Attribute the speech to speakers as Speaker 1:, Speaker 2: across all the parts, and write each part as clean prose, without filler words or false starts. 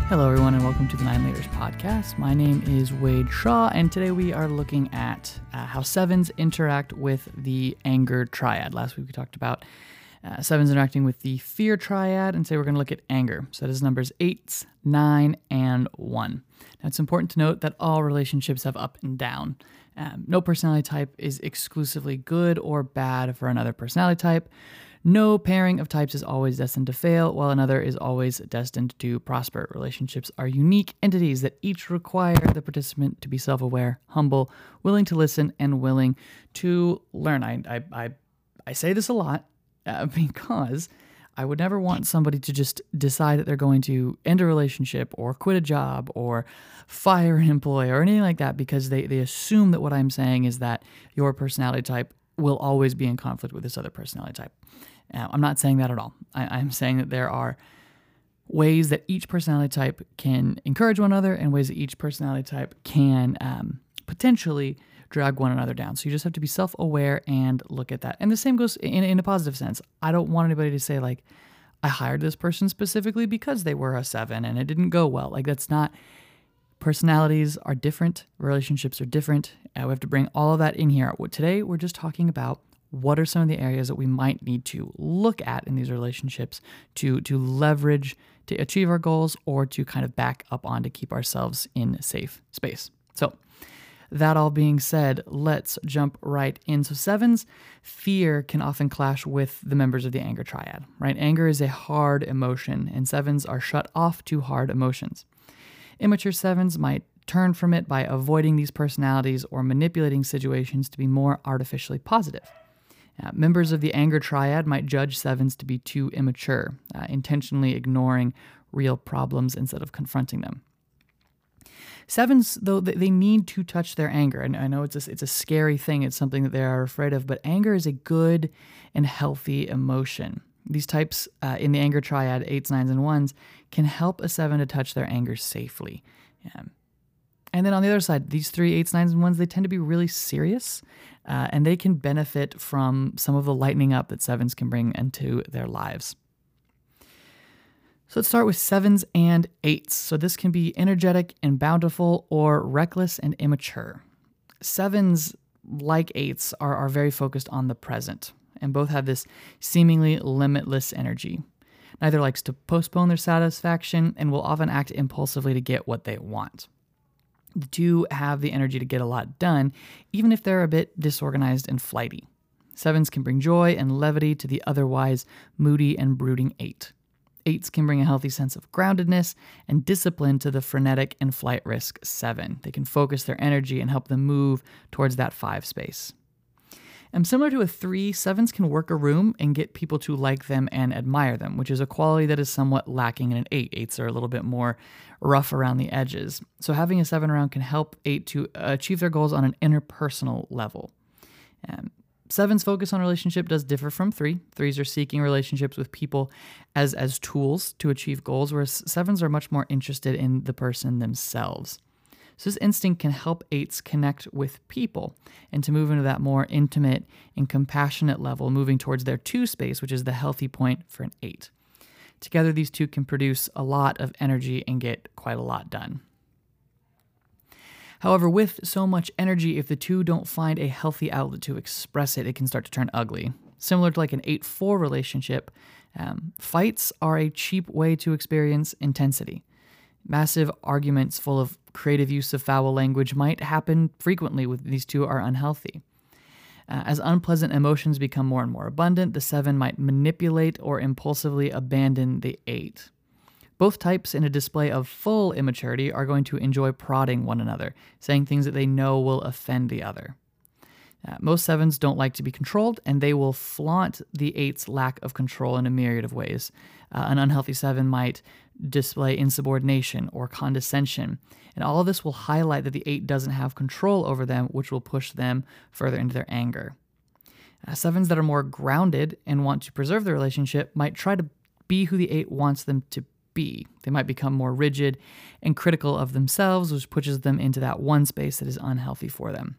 Speaker 1: Hello, everyone, and welcome to the Nine Layers podcast. My name is Wade Shaw, and today we are looking at how sevens interact with the anger triad. Last week we talked about sevens interacting with the fear triad, and today we're going to look at anger. So that is numbers 8, 9, and 1. Now, it's important to note that all relationships have up and down. No personality type is exclusively good or bad for another personality type. No pairing of types is always destined to fail, while another is always destined to prosper. Relationships are unique entities that each require the participant to be self-aware, humble, willing to listen, and willing to learn. I say this a lot because I would never want somebody to just decide that they're going to end a relationship or quit a job or fire an employee or anything like that because they assume that what I'm saying is that your personality type will always be in conflict with this other personality type. I'm not saying that at all. I'm saying that there are ways that each personality type can encourage one another and ways that each personality type can potentially drag one another down. So you just have to be self-aware and look at that. And the same goes in a positive sense. I don't want anybody to say, like, I hired this person specifically because they were a 7 and it didn't go well. Like, that's not... Personalities are different. Relationships are different. We have to bring all of that in here. Today, we're just talking about what are some of the areas that we might need to look at in these relationships to leverage to achieve our goals or to kind of back up on to keep ourselves in safe space. So that all being said, let's jump right in. So sevens, fear can often clash with the members of the anger triad, right? Anger is a hard emotion, and sevens are shut off to hard emotions. Immature sevens might turn from it by avoiding these personalities or manipulating situations to be more artificially positive. Members of the anger triad might judge sevens to be too immature, intentionally ignoring real problems instead of confronting them. Sevens, though, they need to touch their anger. And I know it's a scary thing. It's something that they are afraid of, but anger is a good and healthy emotion. These types in the anger triad, 8s, 9s, and 1s, can help a 7 to touch their anger safely. And then on the other side, these 3, 8s, 9s, and 1s, they tend to be really serious, and they can benefit from some of the lightening up that 7s can bring into their lives. So let's start with 7s and 8s. So this can be energetic and bountiful or reckless and immature. 7s, like 8s, are very focused on the present, and both have this seemingly limitless energy. Neither likes to postpone their satisfaction and will often act impulsively to get what they want. The two have the energy to get a lot done, even if they're a bit disorganized and flighty. 7s can bring joy and levity to the otherwise moody and brooding 8. 8s can bring a healthy sense of groundedness and discipline to the frenetic and flight risk 7. They can focus their energy and help them move towards that 5 space. And similar to a 3, 7s can work a room and get people to like them and admire them, which is a quality that is somewhat lacking in an 8. 8s are a little bit more rough around the edges. So having a 7 around can help 8 to achieve their goals on an interpersonal level. 7's focus on relationship does differ from 3. 3s are seeking relationships with people as tools to achieve goals, whereas 7s are much more interested in the person themselves. So this instinct can help 8s connect with people and to move into that more intimate and compassionate level, moving towards their 2 space, which is the healthy point for an 8. Together, these two can produce a lot of energy and get quite a lot done. However, with so much energy, if the two don't find a healthy outlet to express it, it can start to turn ugly. Similar to like an 8-4 relationship, fights are a cheap way to experience intensity. Massive arguments full of creative use of foul language might happen frequently when these two are unhealthy. As unpleasant emotions become more and more abundant, the 7 might manipulate or impulsively abandon the 8. Both types in a display of full immaturity are going to enjoy prodding one another, saying things that they know will offend the other. Most 7s don't like to be controlled, and they will flaunt the 8's lack of control in a myriad of ways. An unhealthy 7 might display insubordination or condescension, and all of this will highlight that the 8 doesn't have control over them, which will push them further into their anger. 7s that are more grounded and want to preserve the relationship might try to be who the 8 wants them to be. They might become more rigid and critical of themselves, which pushes them into that 1 space that is unhealthy for them.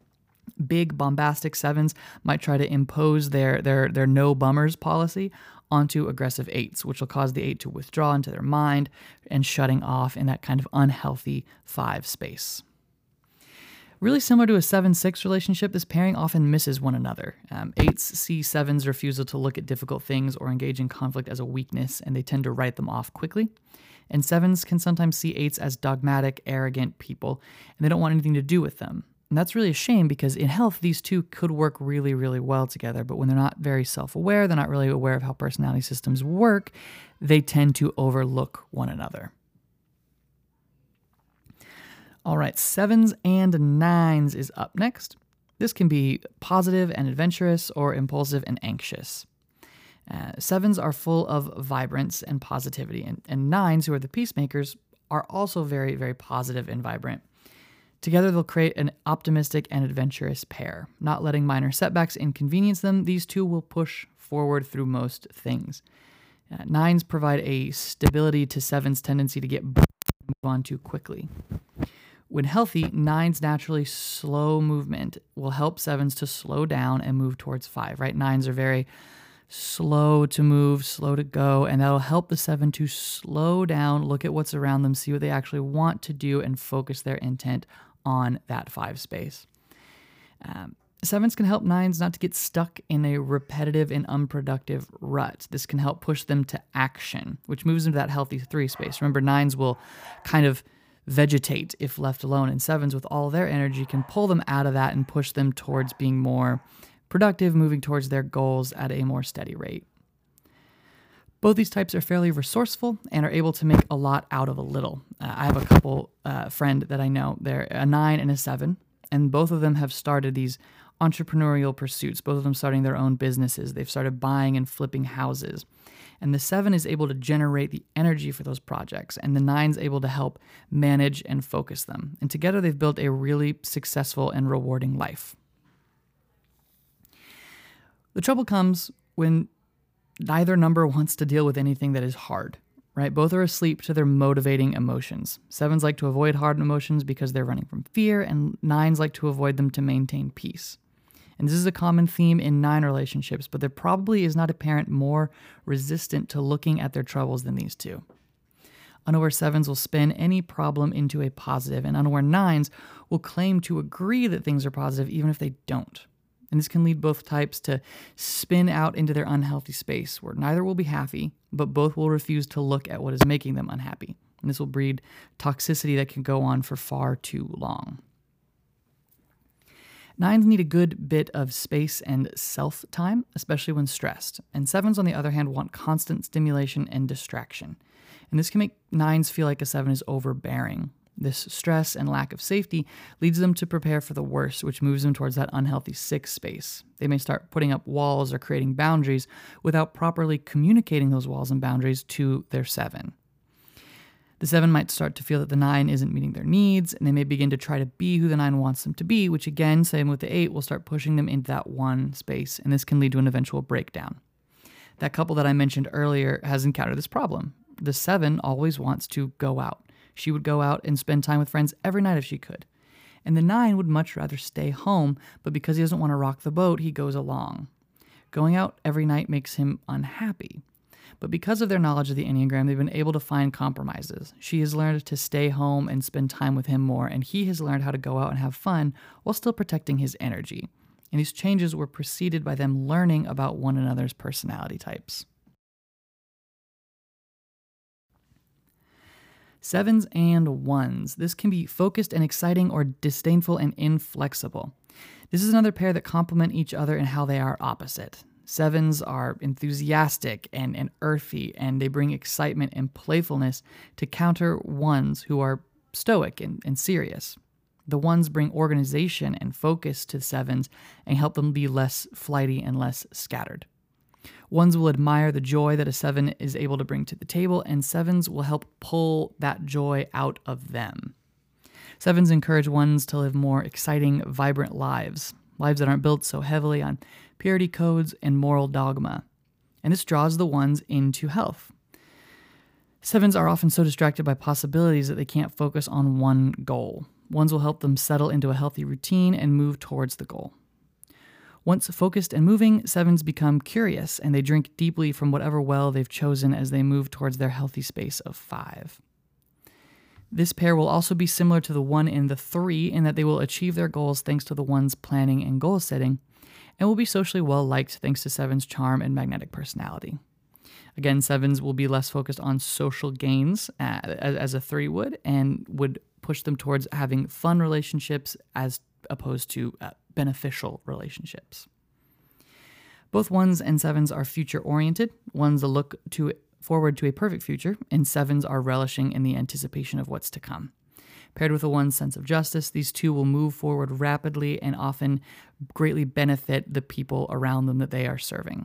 Speaker 1: Big, bombastic 7s might try to impose their no bummers policy onto aggressive eights, which will cause the eight to withdraw into their mind and shutting off in that kind of unhealthy 5 space. Really similar to a 7-6 relationship, this pairing often misses one another. 8s see 7's refusal to look at difficult things or engage in conflict as a weakness, and they tend to write them off quickly. And 7s can sometimes see 8s as dogmatic, arrogant people, and they don't want anything to do with them. And that's really a shame because in health, these two could work really, really well together, but when they're not very self-aware, they're not really aware of how personality systems work, they tend to overlook one another. All right, 7s and 9s is up next. This can be positive and adventurous or impulsive and anxious. 7s are full of vibrance and positivity, and 9s, who are the peacemakers, are also very, very positive and vibrant. Together, they'll create an optimistic and adventurous pair. Not letting minor setbacks inconvenience them, these two will push forward through most things. 9s provide a stability to 7's tendency to get move on too quickly. When healthy, 9's naturally slow movement will help 7's to slow down and move towards 5, right? 9s are very slow to move, slow to go, and that'll help the 7 to slow down, look at what's around them, see what they actually want to do, and focus their intent on that 5 space. 7s can help 9s not to get stuck in a repetitive and unproductive rut. This can help push them to action, which moves into that healthy 3 space. Remember, 9s will kind of vegetate if left alone, and 7s with all their energy can pull them out of that and push them towards being more productive, moving towards their goals at a more steady rate. Both these types are fairly resourceful and are able to make a lot out of a little. I have a couple friend that I know. They're a 9 and a 7, and both of them have started these entrepreneurial pursuits, both of them starting their own businesses. They've started buying and flipping houses. And the 7 is able to generate the energy for those projects, and the 9 is able to help manage and focus them. And together they've built a really successful and rewarding life. The trouble comes when neither number wants to deal with anything that is hard, right? Both are asleep to their motivating emotions. 7s like to avoid hard emotions because they're running from fear, and 9s like to avoid them to maintain peace. And this is a common theme in 9 relationships, but there probably is not a parent more resistant to looking at their troubles than these two. Unaware 7s will spin any problem into a positive, and unaware 9s will claim to agree that things are positive even if they don't. And this can lead both types to spin out into their unhealthy space, where neither will be happy, but both will refuse to look at what is making them unhappy. And this will breed toxicity that can go on for far too long. 9s need a good bit of space and self-time, especially when stressed. And 7s, on the other hand, want constant stimulation and distraction. And this can make 9s feel like a 7 is overbearing. This stress and lack of safety leads them to prepare for the worst, which moves them towards that unhealthy 6 space. They may start putting up walls or creating boundaries without properly communicating those walls and boundaries to their 7. The 7 might start to feel that the 9 isn't meeting their needs, and they may begin to try to be who the 9 wants them to be, which again, same with the 8, will start pushing them into that 1 space, and this can lead to an eventual breakdown. That couple that I mentioned earlier has encountered this problem. The 7 always wants to go out. She would go out and spend time with friends every night if she could. And the 9 would much rather stay home, but because he doesn't want to rock the boat, he goes along. Going out every night makes him unhappy. But because of their knowledge of the Enneagram, they've been able to find compromises. She has learned to stay home and spend time with him more, and he has learned how to go out and have fun while still protecting his energy. And these changes were preceded by them learning about one another's personality types. 7s and 1s. This can be focused and exciting or disdainful and inflexible. This is another pair that complement each other in how they are opposite. 7s are enthusiastic and earthy, and they bring excitement and playfulness to counter 1s who are stoic and serious. The 1s bring organization and focus to 7s and help them be less flighty and less scattered. 1s will admire the joy that a 7 is able to bring to the table, and 7s will help pull that joy out of them. 7s encourage 1s to live more exciting, vibrant lives that aren't built so heavily on purity codes and moral dogma. And this draws the 1s into health. 7s are often so distracted by possibilities that they can't focus on one goal. 1s will help them settle into a healthy routine and move towards the goal. Once focused and moving, 7s become curious, and they drink deeply from whatever well they've chosen as they move towards their healthy space of 5. This pair will also be similar to the 1 and the 3 in that they will achieve their goals thanks to the 1's planning and goal setting, and will be socially well liked thanks to 7's charm and magnetic personality. Again, 7s will be less focused on social gains as a 3 would, and would push them towards having fun relationships as opposed to beneficial relationships. Both 1s and 7s are future-oriented. 1s look forward to a perfect future, and 7s are relishing in the anticipation of what's to come. Paired with a 1's sense of justice, these two will move forward rapidly and often greatly benefit the people around them that they are serving.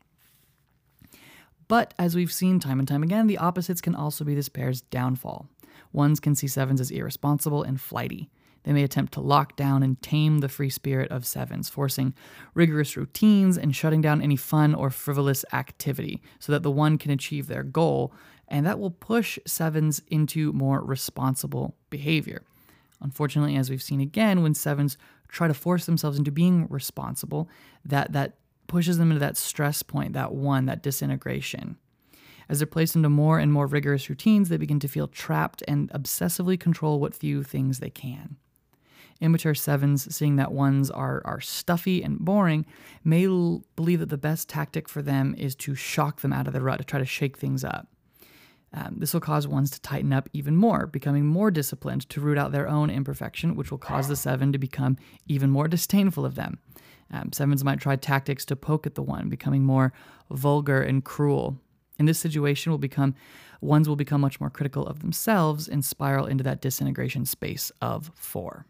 Speaker 1: But as we've seen time and time again, the opposites can also be this pair's downfall. 1s can see 7s as irresponsible and flighty. They may attempt to lock down and tame the free spirit of 7s, forcing rigorous routines and shutting down any fun or frivolous activity so that the 1 can achieve their goal, and that will push 7s into more responsible behavior. Unfortunately, as we've seen again, when 7s try to force themselves into being responsible, that pushes them into that stress point, that disintegration. As they're placed into more and more rigorous routines, they begin to feel trapped and obsessively control what few things they can. Immature 7s, seeing that 1s are stuffy and boring, may believe that the best tactic for them is to shock them out of the rut, to try to shake things up. This will cause 1s to tighten up even more, becoming more disciplined to root out their own imperfection, which will cause the 7 to become even more disdainful of them. 7s might try tactics to poke at the 1, becoming more vulgar and cruel. In this situation, 1s will become much more critical of themselves and spiral into that disintegration space of 4.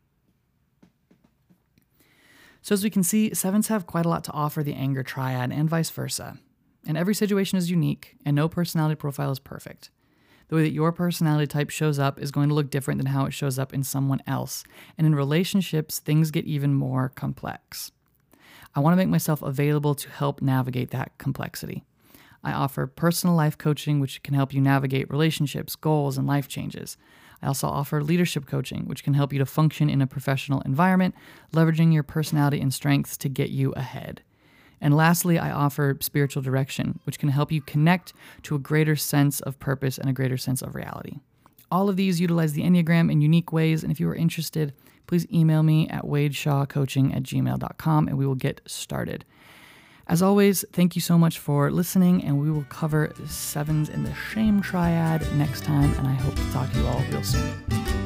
Speaker 1: So as we can see, 7s have quite a lot to offer the anger triad and vice versa. And every situation is unique, and no personality profile is perfect. The way that your personality type shows up is going to look different than how it shows up in someone else. And in relationships, things get even more complex. I want to make myself available to help navigate that complexity. I offer personal life coaching, which can help you navigate relationships, goals, and life changes. I also offer leadership coaching, which can help you to function in a professional environment, leveraging your personality and strengths to get you ahead. And lastly, I offer spiritual direction, which can help you connect to a greater sense of purpose and a greater sense of reality. All of these utilize the Enneagram in unique ways, and if you are interested, please email me at wadeshawcoaching@gmail.com and we will get started. As always, thank you so much for listening, and we will cover 7s in the shame triad next time, and I hope to talk to you all real soon.